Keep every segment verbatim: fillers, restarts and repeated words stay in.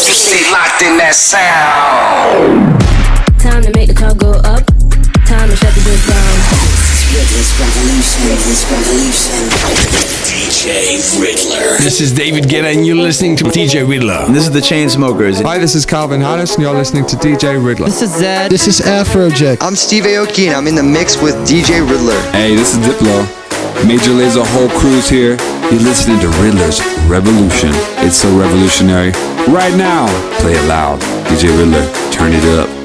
You stay locked in that sound. Time to make the club go up. Time to shut the doors down. This revolution, this revolution. D J Riddler. This is David Guetta and you're listening to D J Riddler. This is the Chainsmokers. Hi, this is Calvin Harris and you're listening to D J Riddler. This is Zed. This is Afrojack. I'm Steve Aoki and I'm in the mix with D J Riddler. Hey, this is Diplo. Major Lazer whole crew's here. You're listening to Riddler's Revolution. It's so revolutionary. Right now, play it loud. D J Riddler, turn it up.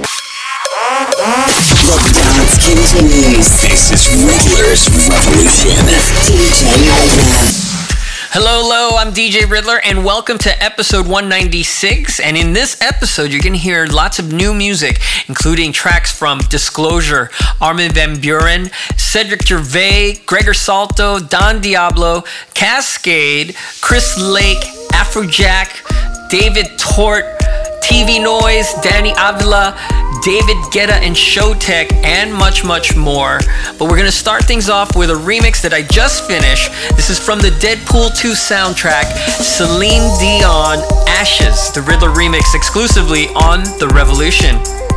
The dance continues. This is Riddler's Revolution. D J Riddler. Hello, hello, I'm D J Riddler and welcome to episode one ninety-six. And in this episode, you're going to hear lots of new music, including tracks from Disclosure, Armin van Buuren, Cedric Gervais, Gregor Salto, Don Diablo, Cascade, Chris Lake, Afrojack, David Tort, T V Noise, Danny Avila, David Guetta and Showtek, and much, much more. But we're gonna start things off with a remix that I just finished. This is from the Deadpool two soundtrack, Celine Dion, Ashes, the Riddler remix exclusively on The Revolution.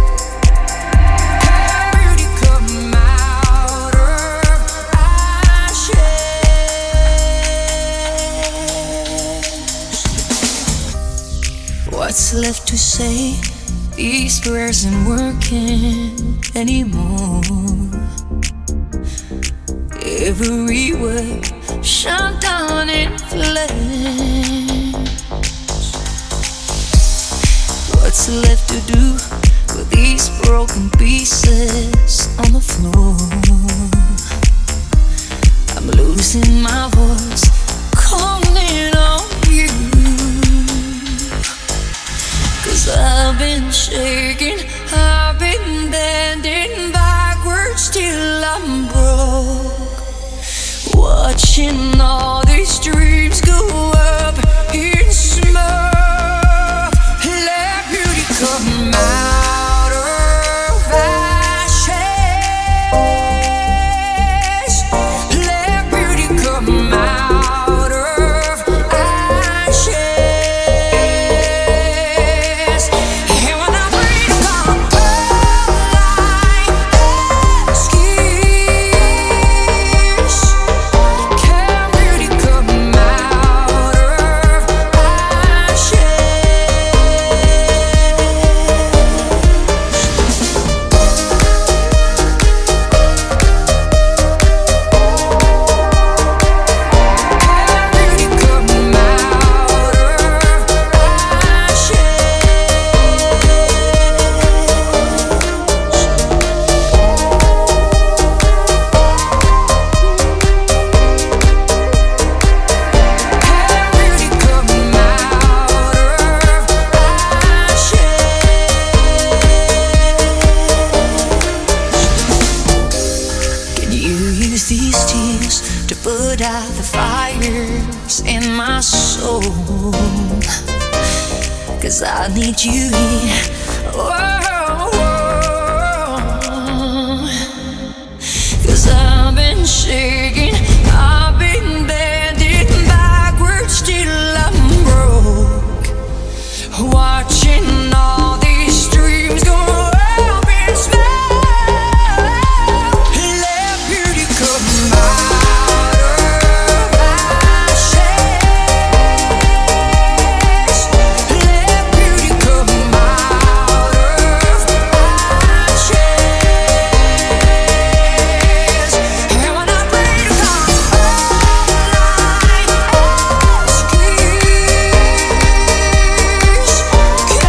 What's left to say? These prayers ain't working anymore. Every word shut down in flames. What's left to do with these broken pieces on the floor? I'm losing my voice, calling on you. Cause I've been shaking, I've been bending backwards till I'm broke. Watching all these dreams go up in smoke. Let beauty come out of ashes. Let beauty come out of ashes. Cause I need you here. Oh, cause I've been shaking, I've been bending backwards till I'm broke. Watching all these dreams go up in smoke. Let beauty come out of ashes. Let beauty come out of ashes. And when I pray to God all night, ask His, can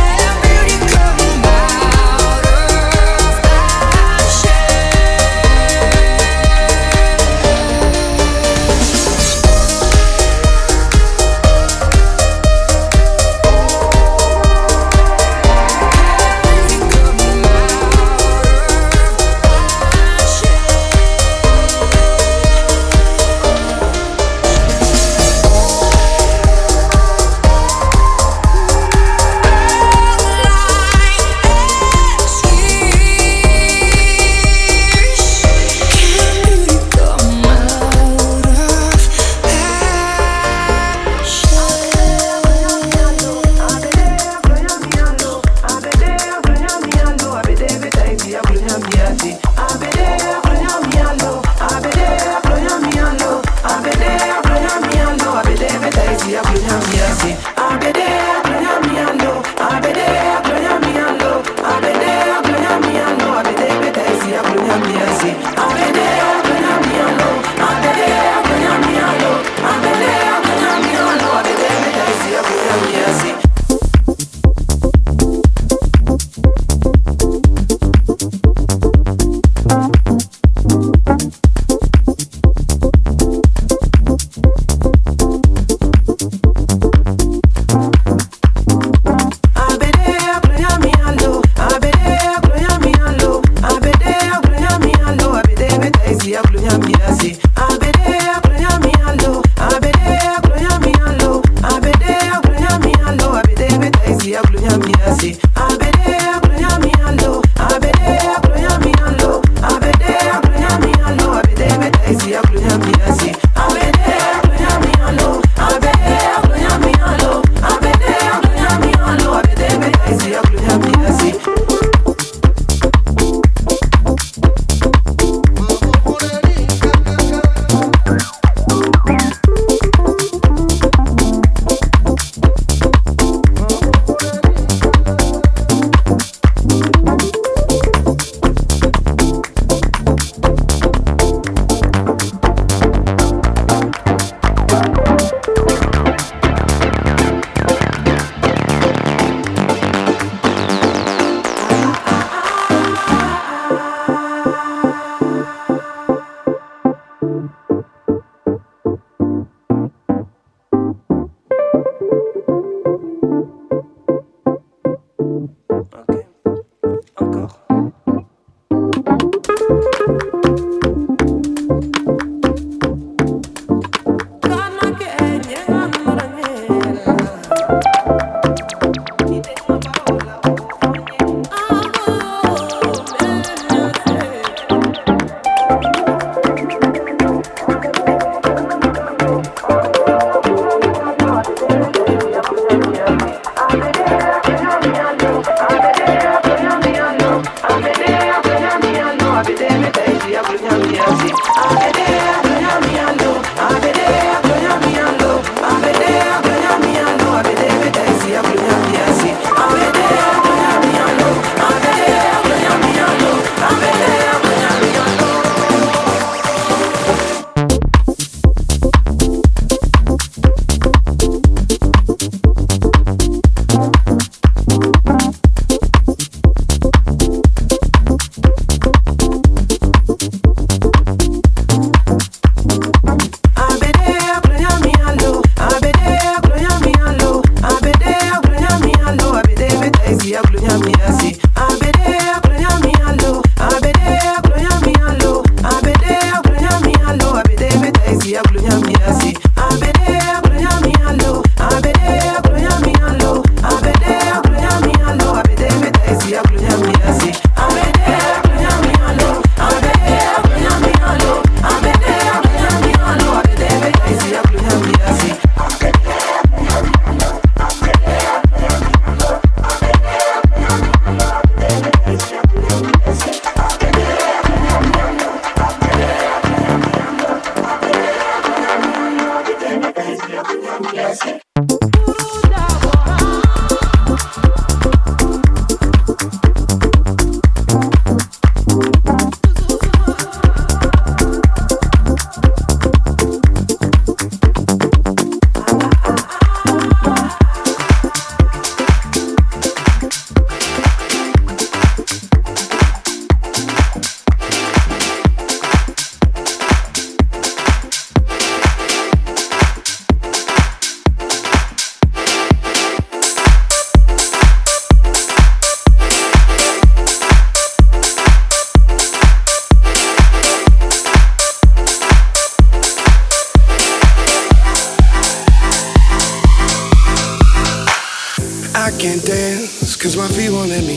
can't dance cause my feet won't let me,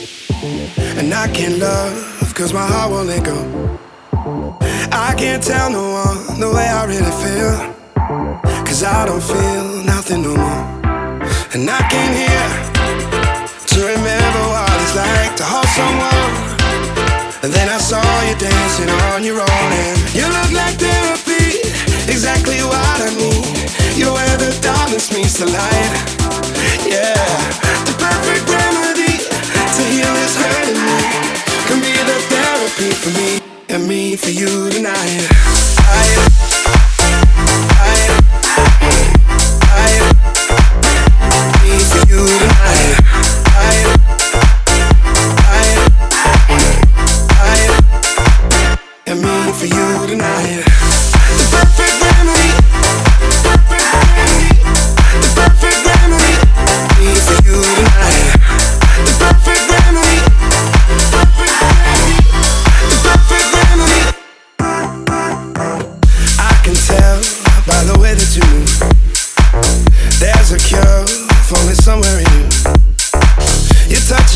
and I can't love cause my heart won't let go. I can't tell no one the way I really feel, cause I don't feel nothing no more. And I came here to remember what it's like to hold someone, and then I saw you dancing on your own, and you look like therapy, exactly what I need. You're where the darkness meets the light. Yeah, the perfect remedy to heal this hurt in me. Can be the therapy for me and me for you tonight. I, I, I, me for you tonight. I, I, I, and me for you tonight. The perfect remedy, perfect remedy, the perfect remedy, me for you tonight. The perfect remedy, perfect remedy, the perfect remedy. I can tell by the way that you move, there's a cure falling somewhere in you.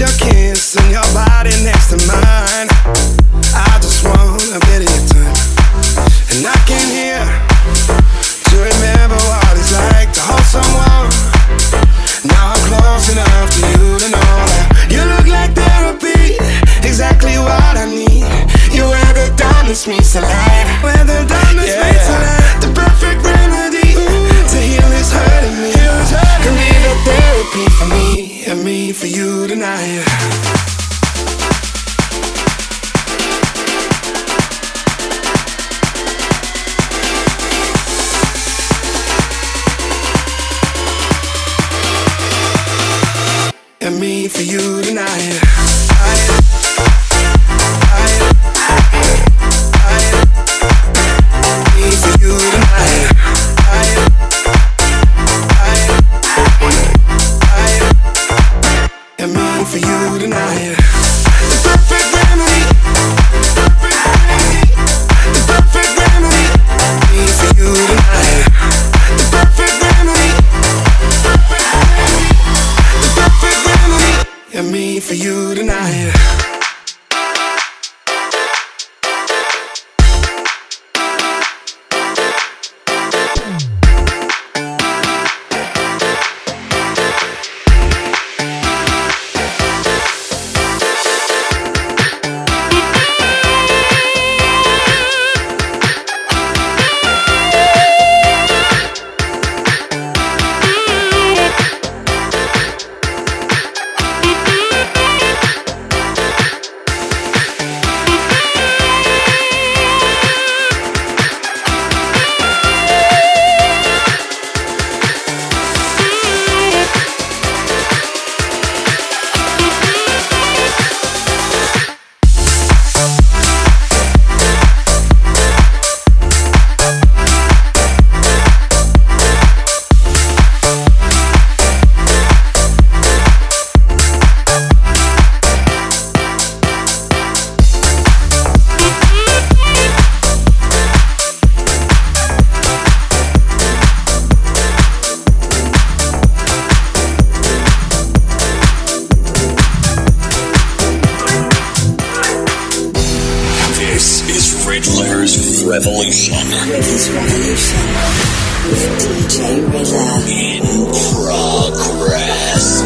your kiss and your body next to mine. I just want a bit of your time, and I came here to remember what it's like to hold someone. Now I'm close enough to you to know that you look like therapy, exactly what I need. You wear the diamonds meets the light, wear the diamonds yeah. meets the light. The perfect remedy Ooh. to heal this hurting me. Can be the therapy for me and me for you tonight. And me for you tonight. I, I, I, me for you tonight. I, I, I, and me for you tonight. The perfect remedy, perfect remedy, the perfect remedy. Me for you tonight. The perfect remedy, perfect remedy, the perfect remedy. And me for you tonight. Revolution. Riddler's Revolution with D J Riddler in progress.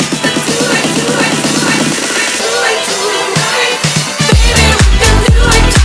Do it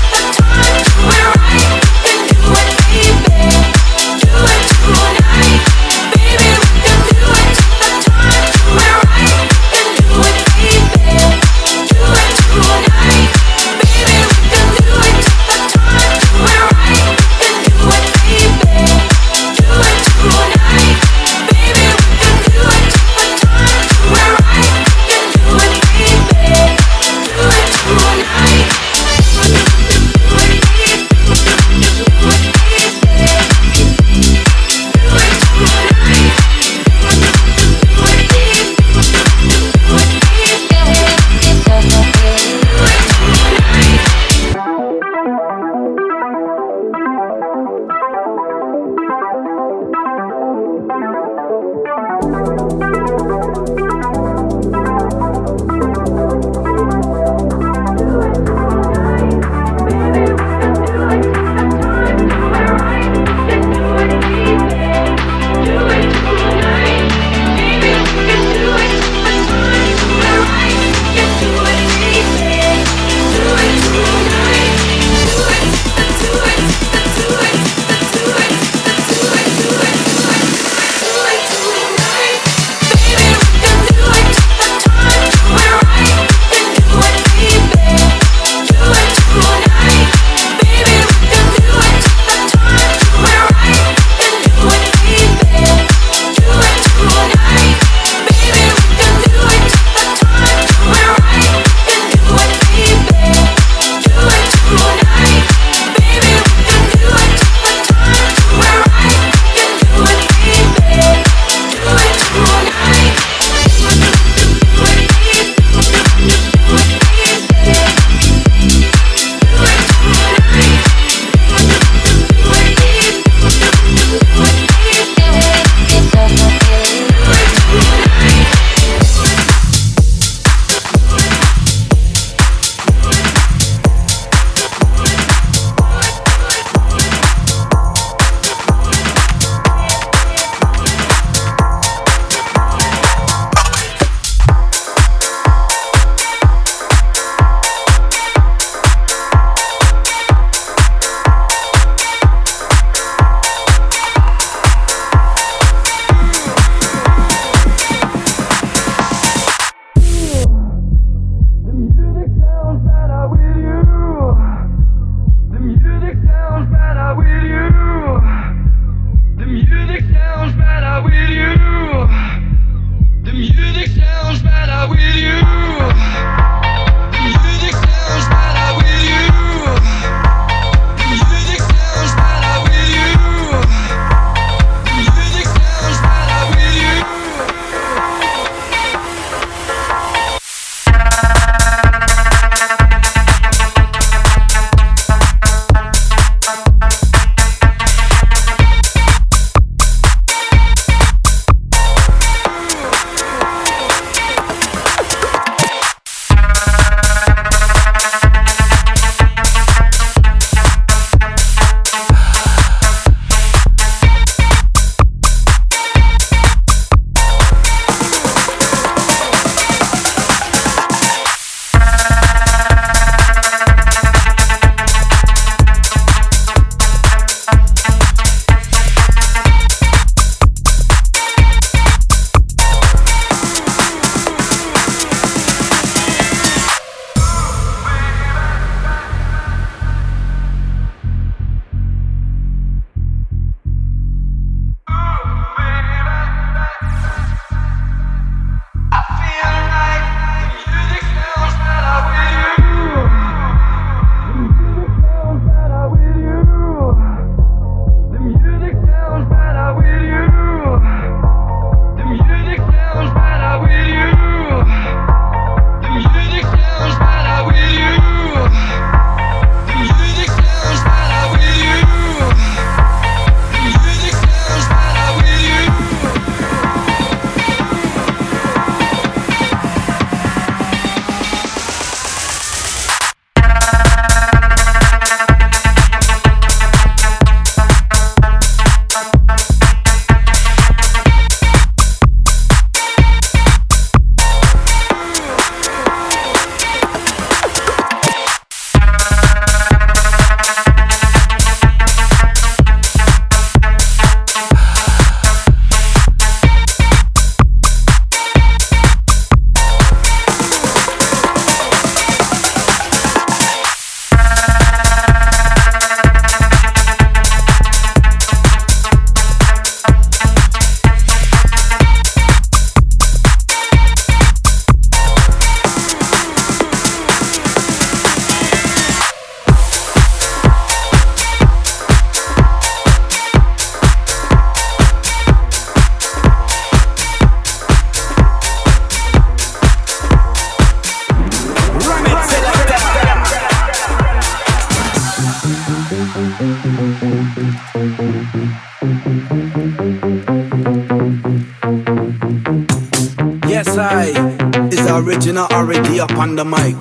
Yes, I is the original already up on the mic.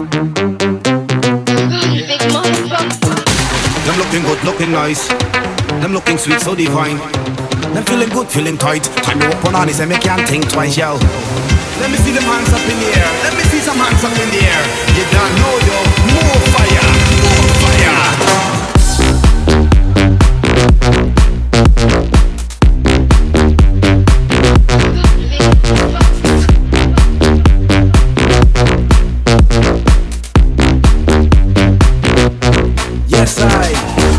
Them looking good, looking nice. Them looking sweet, so divine. Them feeling good, feeling tight. Time to open on this and me can't think twice, yo. Let me see them hands up in the air. Let me see some hands up in the air. You don't know, yo. More fire, more fire. Yes, I.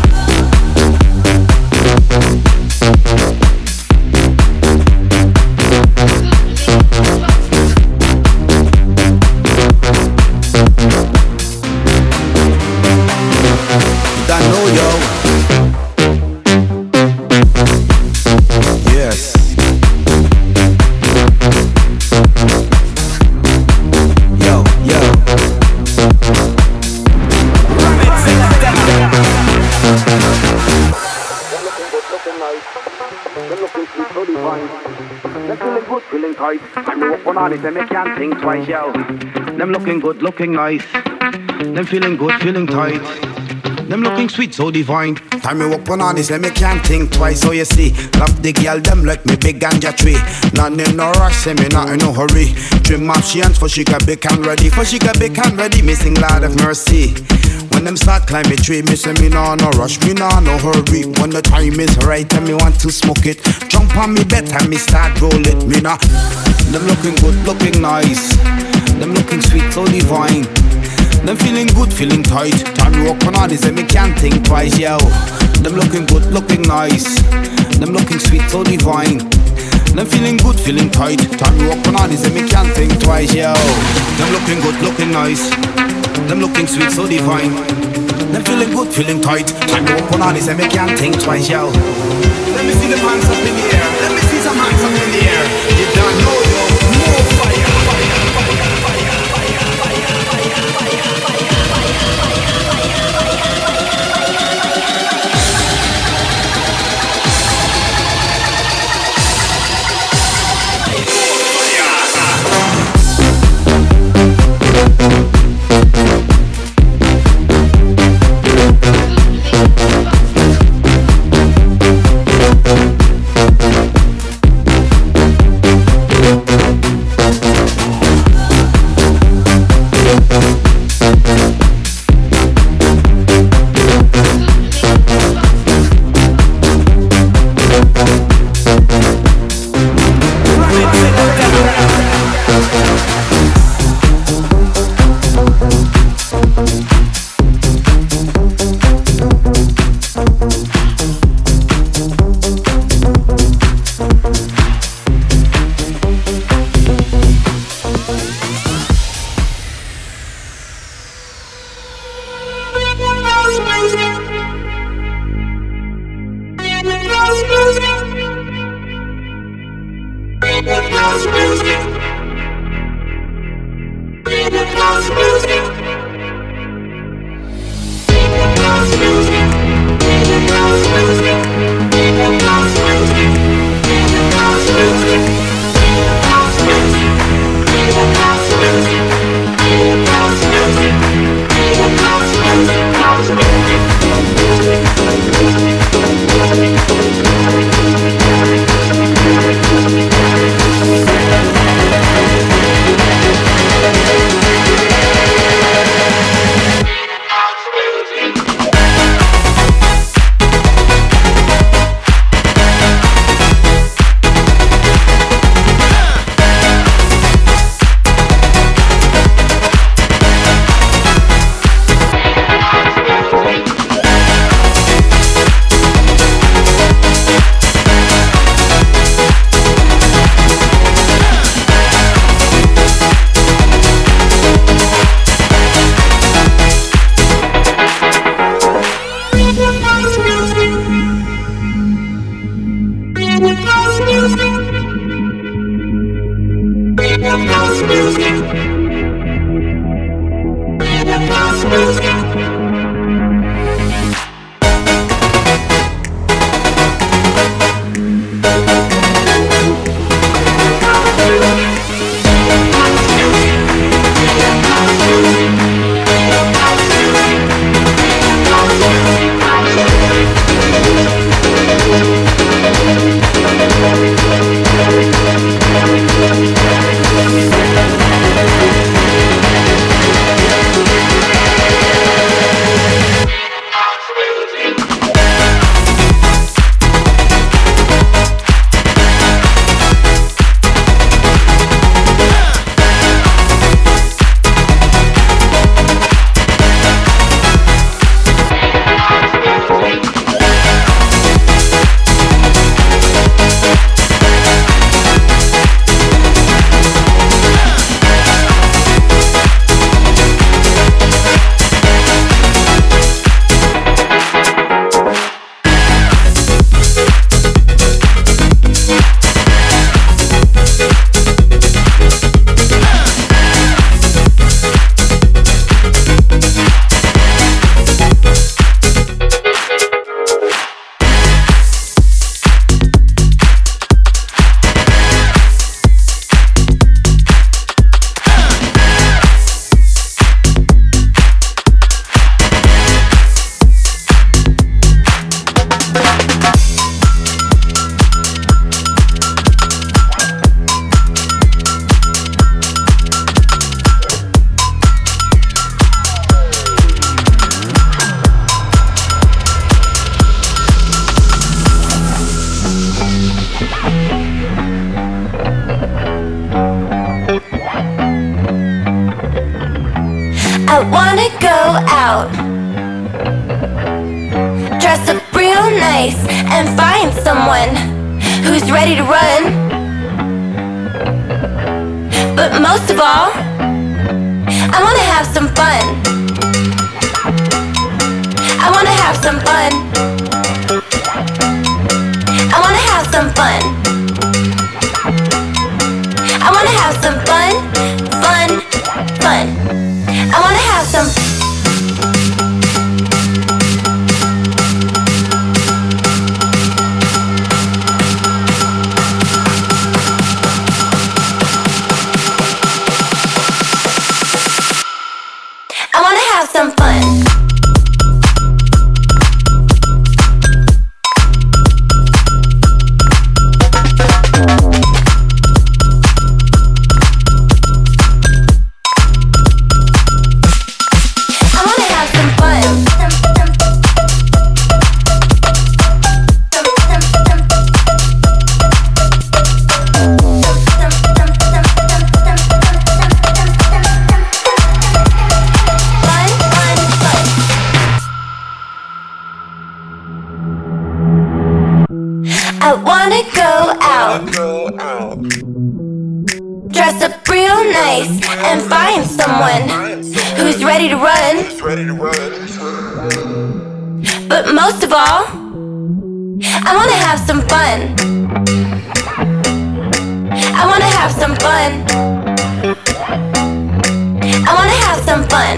Them me can't think twice, yo. Them looking good, looking nice. Them feeling good, feeling tight. Them looking sweet, so divine. Time me walk on this, and me can't think twice. So you see, love the girl, them like me big ganja tree. None in no rush, say me not in no hurry. Trim off she hands for she got big and ready. For she got big and ready, missing Lord of mercy. When them start climbing tree, me say me nah no rush, me nah no hurry. When the time is right and me want to smoke it, jump on me bed and me start roll it. Me nah. Them looking good, looking nice. Them looking sweet, so divine. Them feeling good, feeling tight. Time to walk on all this and me can't think twice, yo. Them looking good, looking nice. Them looking sweet, so divine. Them feeling good, feeling tight. Time to walk on all this and me can't think twice, yo. Them looking good, looking nice. Them looking sweet, so divine. Them feeling good, feeling tight. Time to walk on all this and me can't think twice, yo. Let me see the hands up in the air. Let me see some hands up in the air. You don't know, yo. More fire, fire, fire, fire, fire, fire, fire, fire, and find someone who's ready to run. But most of all, I wanna have some fun. I wanna have some fun. I wanna have some fun. I wanna have some fun, fun, fun. I wanna have some. I wanna have some fun. I wanna go out, dress up real nice, and find someone who's ready to run. But most of all, I wanna have some fun. I wanna have some fun. I wanna have some fun.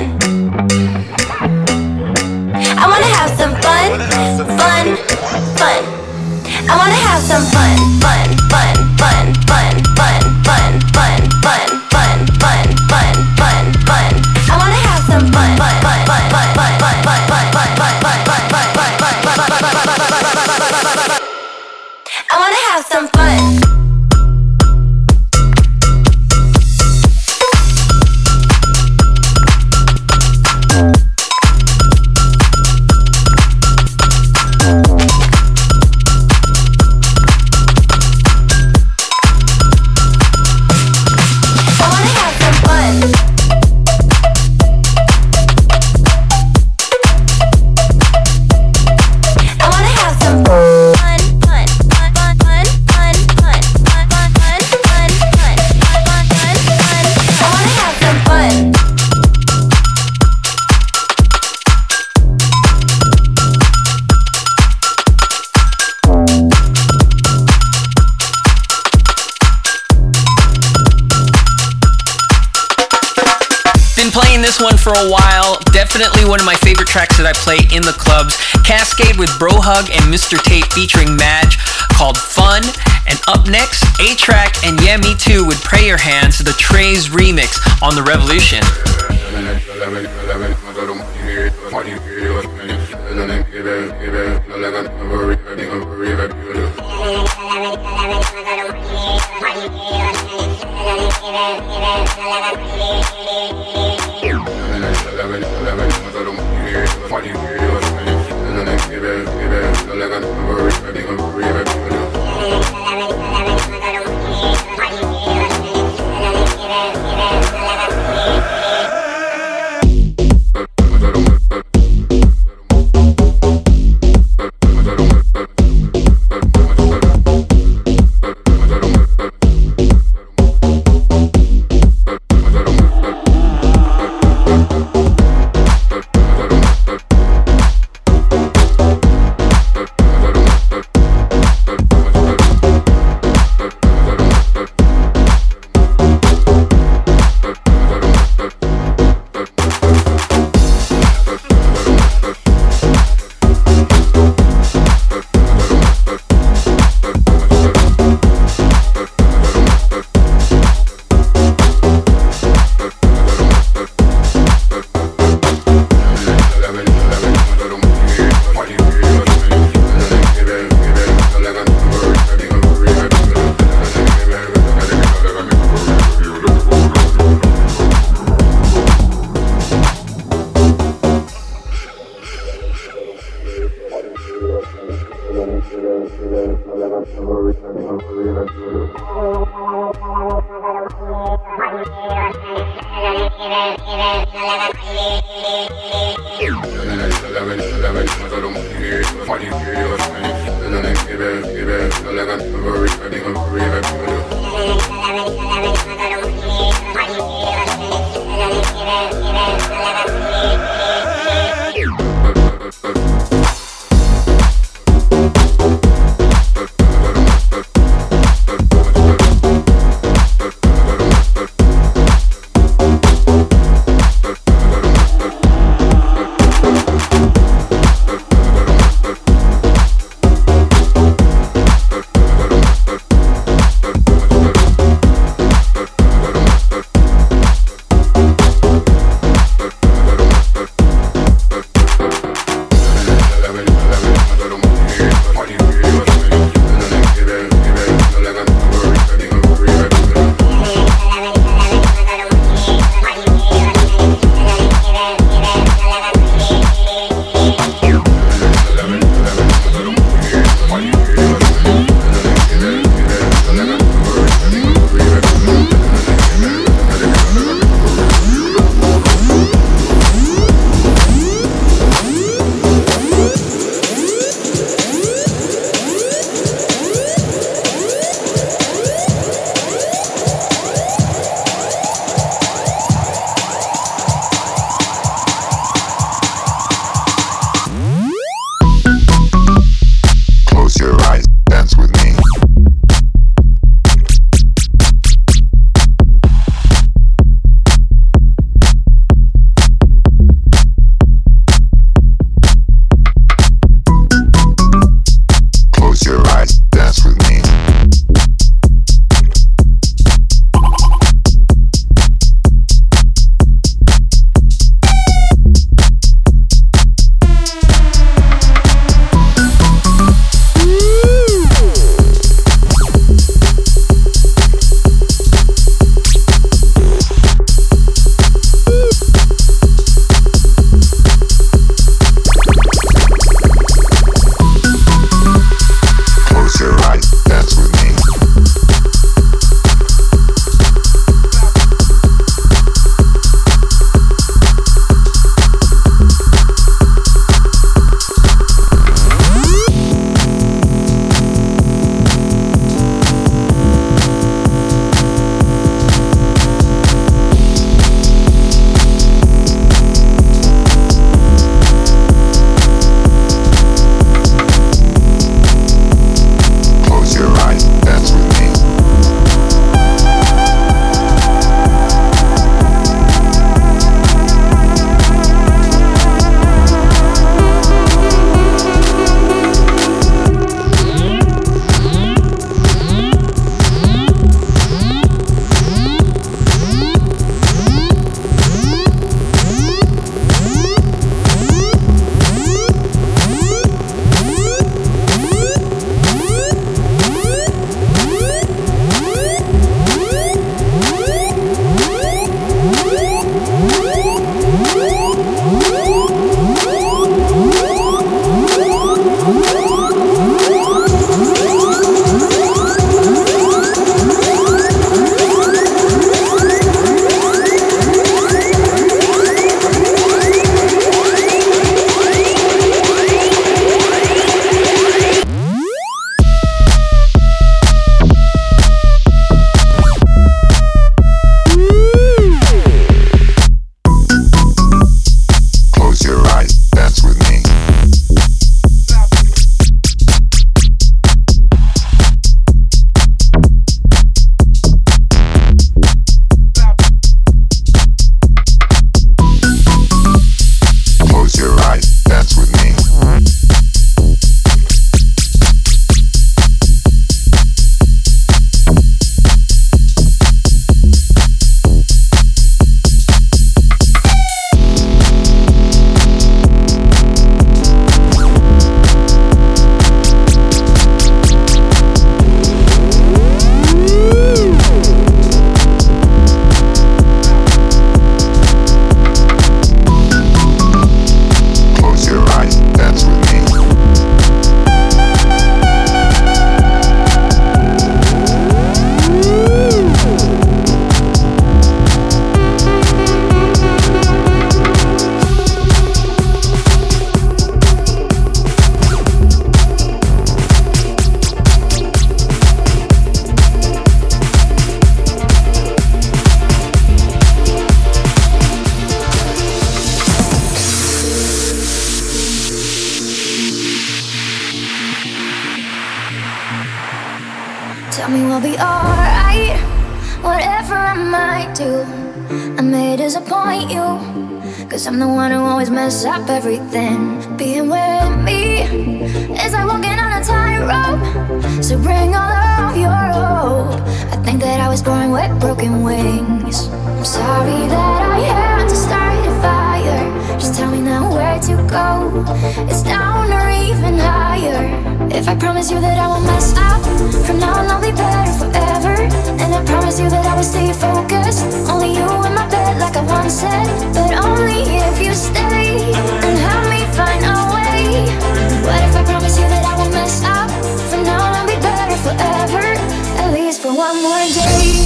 I wanna have some fun, fun, fun. I wanna have some fun, fun, fun, fun, fun, fun, fun, fun, fun, fun, fun, fun, fun, fun. I wanna have some fun, fun, fun, fun, fun, fun, fun, fun, fun, fun, fun, fun, fun, fun, fun. I wanna have some fun. This one for a while, definitely one of my favorite tracks that I play in the clubs. Cascade with Bro Hug and Mister Tate featuring Madge, called Fun. And up next, A-Track and Yeah Me Too with Pray Your Hands, the Trey's remix on The Revolution. Eleven, eleven, eleven, me we'll be alright. Whatever I might do, I may disappoint you, cause I'm the one who always mess up everything. Being with me is like walking on a tightrope, so bring all of your hope. I think that I was born with broken wings. I'm sorry that I had to start a fire. Just tell me now where to go. It's down or even higher. If I promise you that I won't mess up, from now on I'll be better forever. And I promise you that I will stay focused. Only you in my bed like I once said, but only if you stay and help me find a way. What if I promise you that I won't mess up? From now on I'll be better forever, at least for one more day.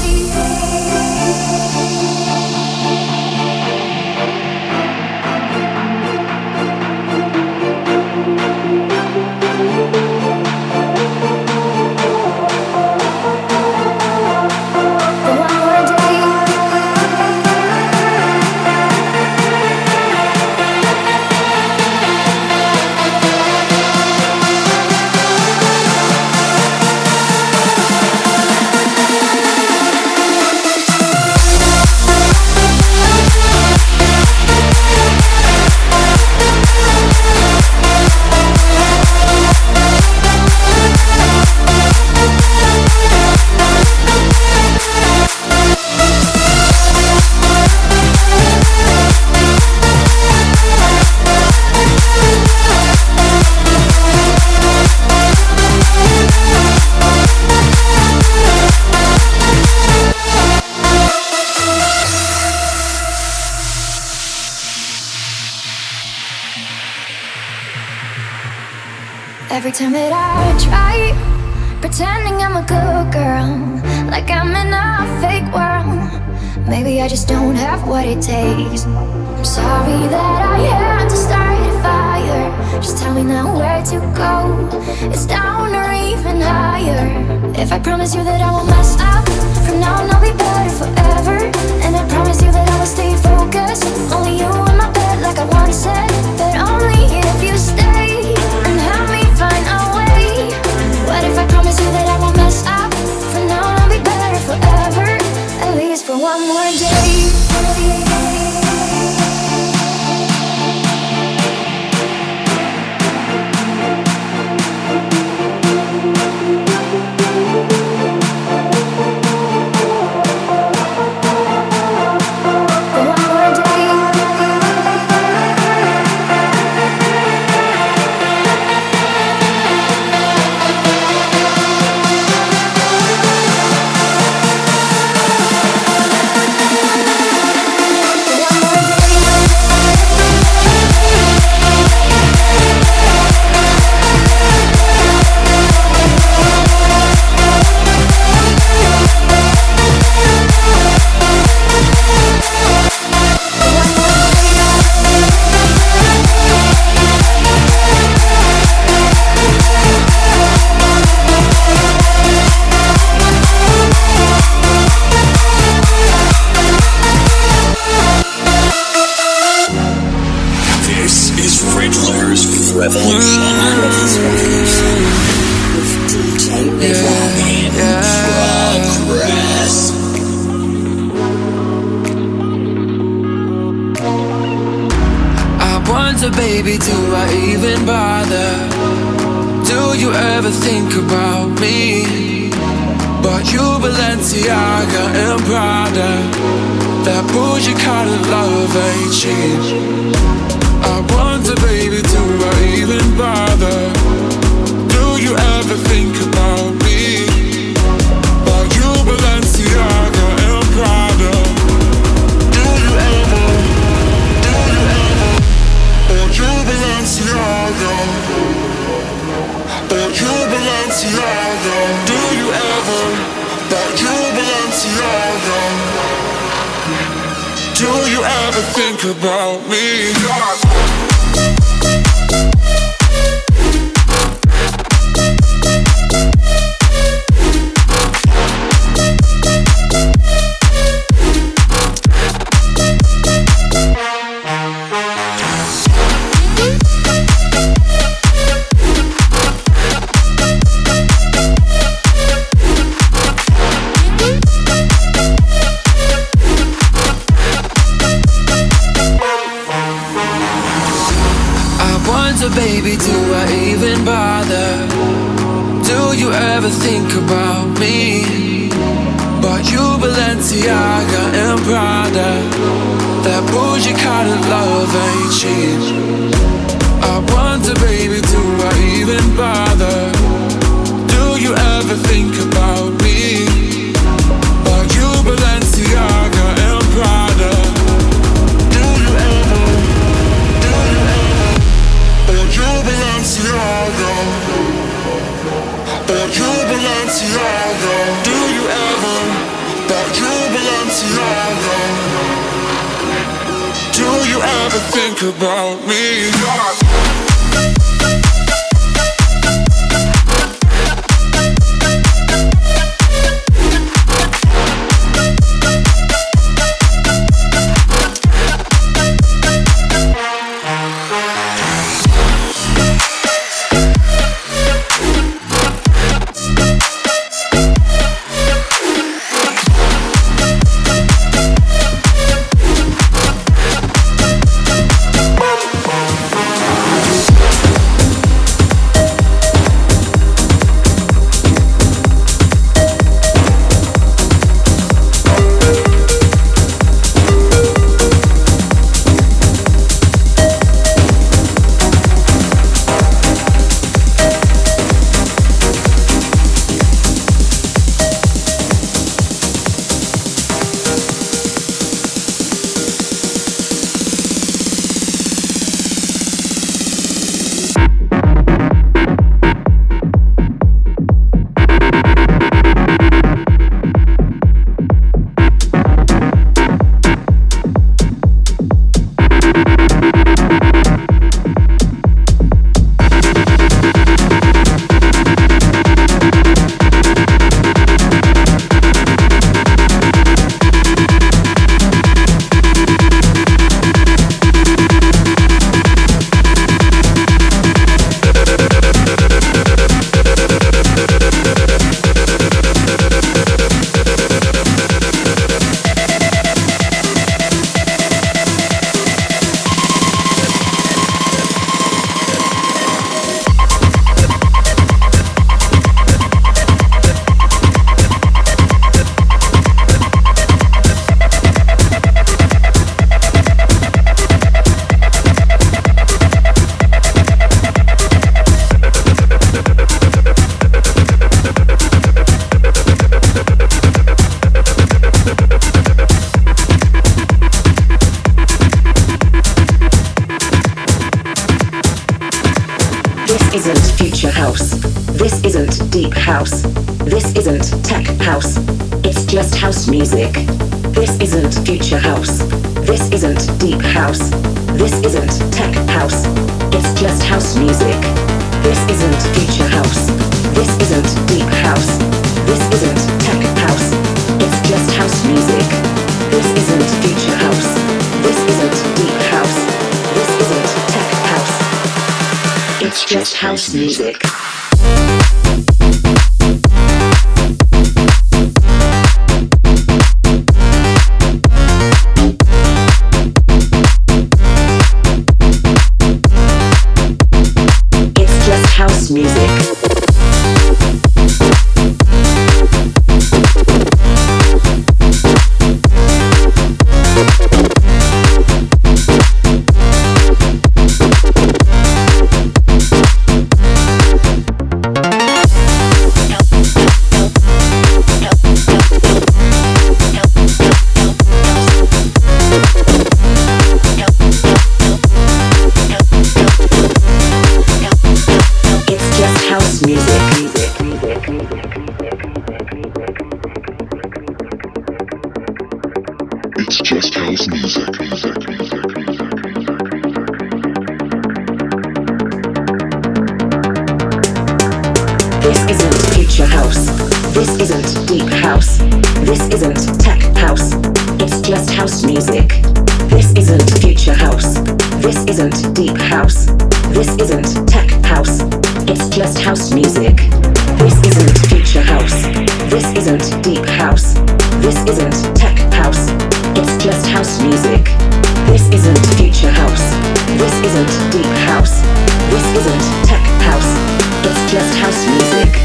Every time that I try pretending I'm a good girl, like I'm in a fake world, maybe I just don't have what it takes. I'm sorry that I had to start a fire. Just tell me now where to go. It's down or even higher. If I promise you that I won't mess up, from now on I'll be better forever. And I promise you that I will stay focused. Only you in my bed like I once said, but only if you stay and help me find a way. What if I promise you that I won't mess up? From now on I'll be better forever, at least for one more day. Baby, do I even bother? Do you ever think about me? Bought you Balenciaga and Prada. That bougie kind of love ain't cheap. I wonder, baby, do I even bother? Do you ever think about me? Bought you Balenciaga and Prada. Do you ever? Do you ever? Bought you Balenciaga. Bought you Balenciaga. Do you ever? Bought you Balenciaga. Do you ever think about me? baby, do I even bother? Do you ever think about me? But you Balenciaga and Prada, that bougie kind of love ain't cheap. I wonder, baby, do I even bother? Do you ever think about me? But you Balenciaga and Prada, do you ever, do you ever? But you Balenciaga, but you Balenciaga, do you ever? But you Balenciaga, do you ever think about me? Music. This isn't future house. This isn't deep house. This isn't tech house. It's just house music. This isn't future house. This isn't deep house. This isn't tech house. It's just house music. This isn't future house. This isn't deep house. This isn't tech house. It's just house music. This isn't future house. This isn't deep house. This isn't tech house. It's just house music.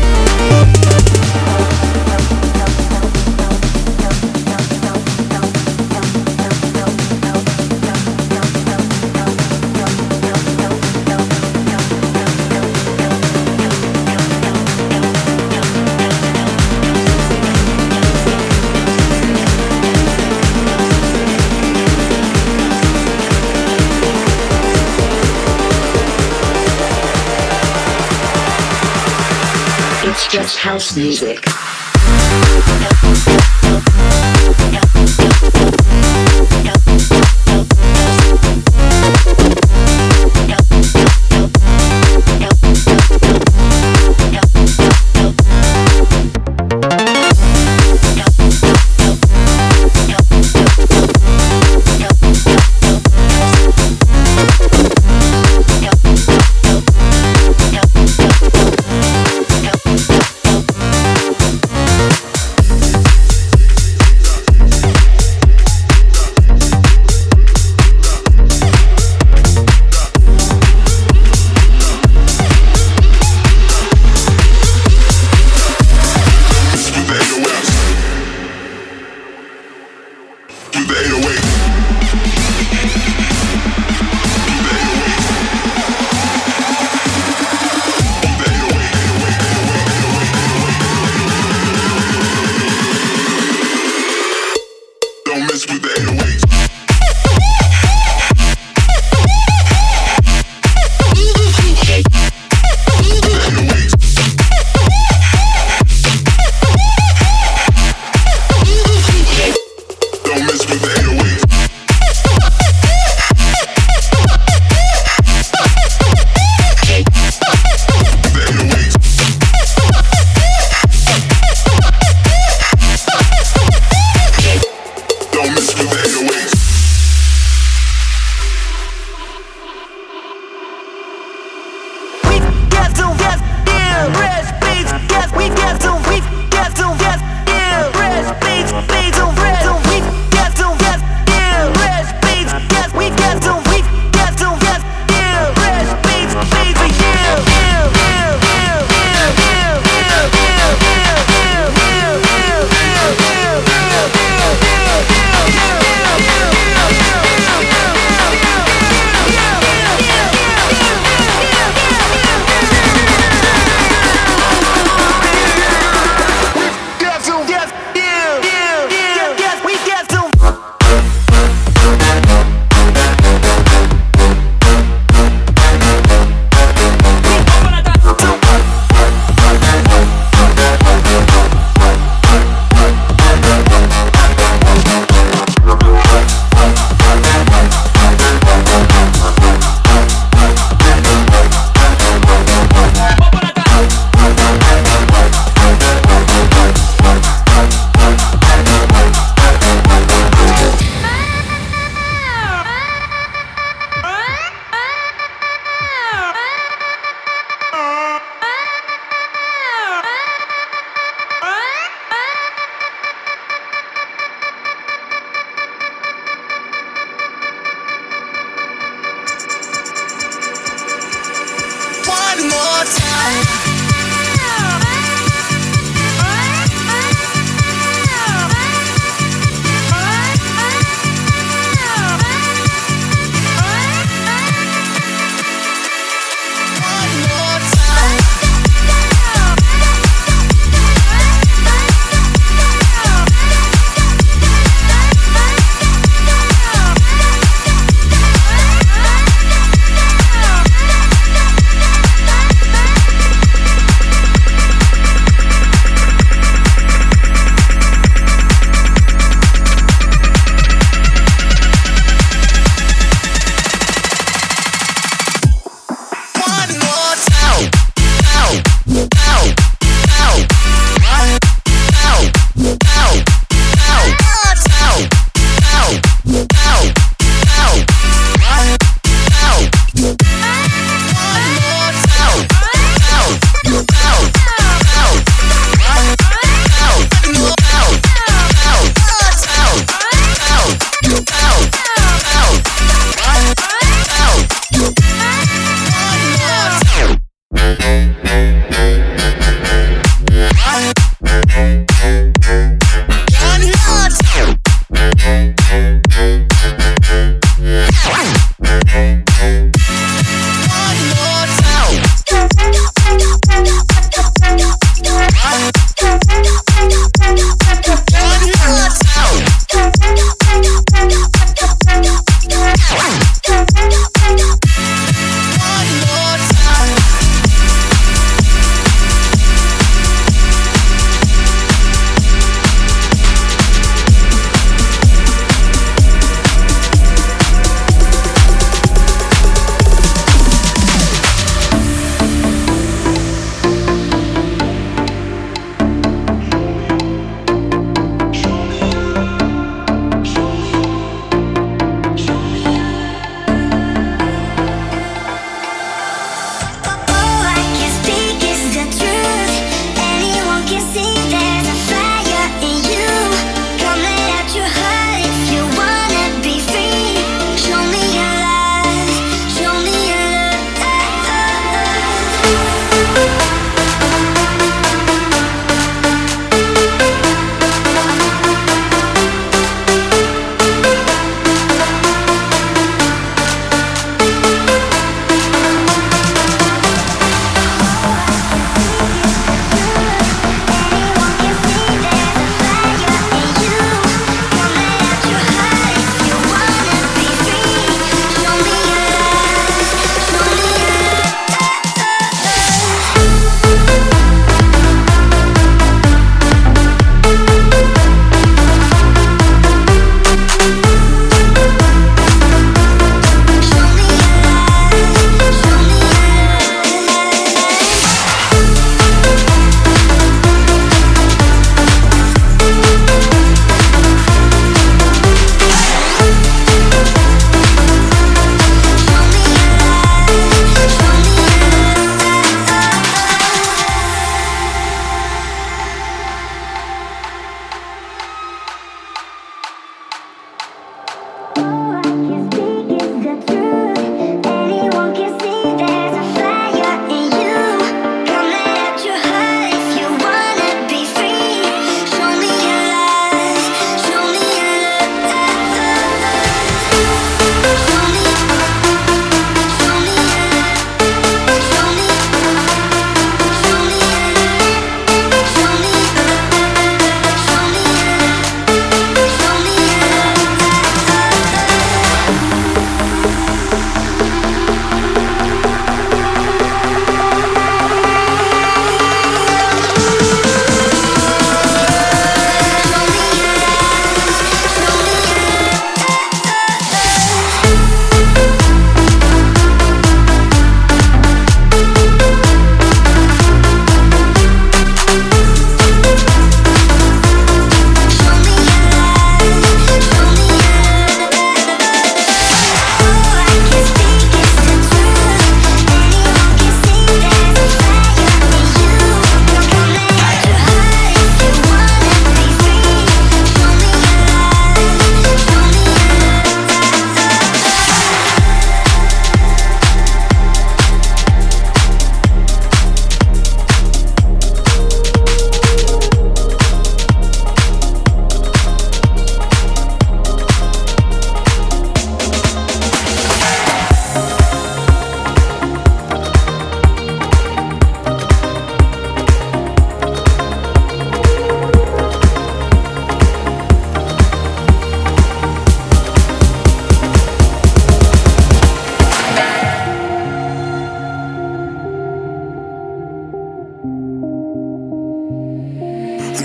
It's just house music.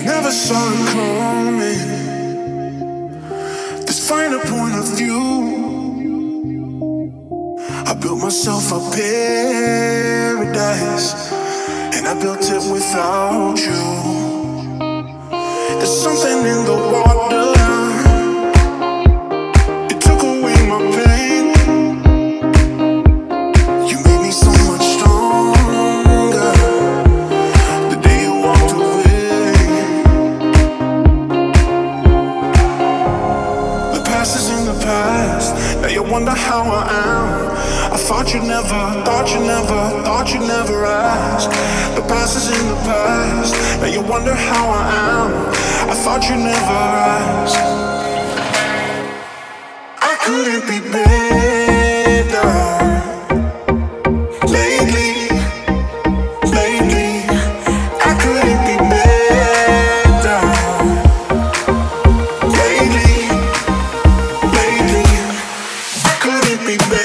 never saw it coming. This finer point of view. I built myself a paradise, and I built it without you. There's something in the water. It took away my pain. You made me so much stronger the day you walked away. The past is in the past. Now you wonder how I am. I thought you never, thought you never, thought you never ask. The past is in the past. Now you wonder how I am. I thought you never ask. I couldn't be better. Lately, lately, I couldn't be better. Lately, lately, I couldn't be better.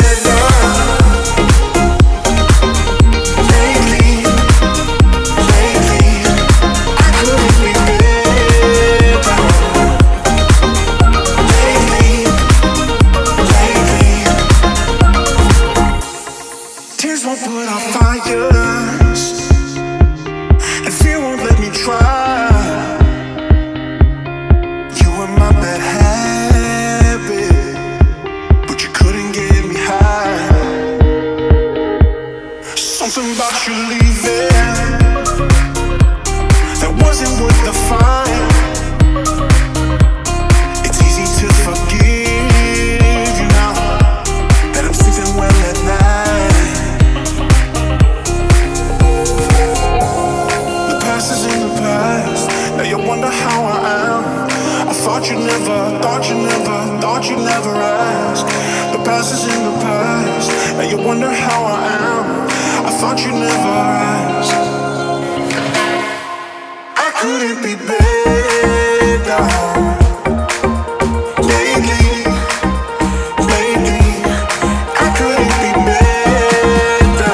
Something about you leaving that wasn't worth the fight. It's easy to forgive you now that I'm sleeping well at night. The past is in the past. Now you wonder how I am. I thought you never, thought you never, thought you never ask. The past is in the past. Now you wonder how I am. I thought you never asked. I couldn't be better. Lately, lately, I couldn't be better.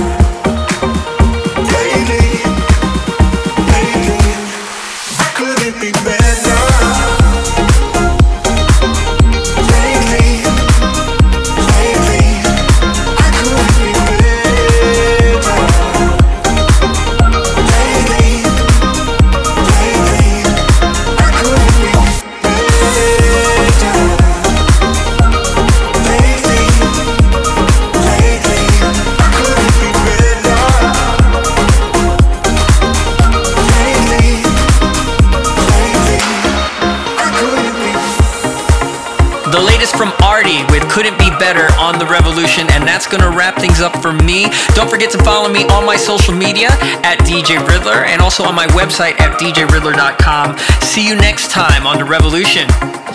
Lately, lately, I couldn't be better. Lately, lately, I couldn't be better. The latest from Artie with Couldn't Be Better on The Revolution, and that's going to wrap things up for me. Don't forget to follow me on my social media at D J Riddler and also on my website at d j riddler dot com. See you next time on The Revolution.